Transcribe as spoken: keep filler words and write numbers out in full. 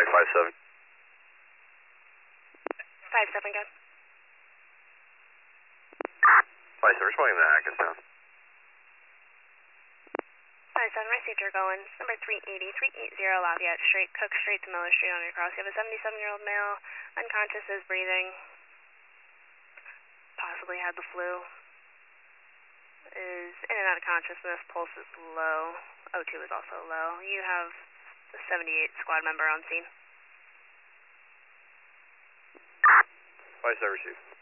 Mike five seven. five seven, go. five seven, responding to Atkinson. five seven, received, you're going. Number three eighty, three eighty Lafayette Street, Cook Street to Miller Street on your cross. You have a seventy-seven-year-old male, unconscious, is breathing, possibly had the flu, is in and out of consciousness, pulse is low, O two is also low. You have the seventy-eight squad member on scene. five seven received.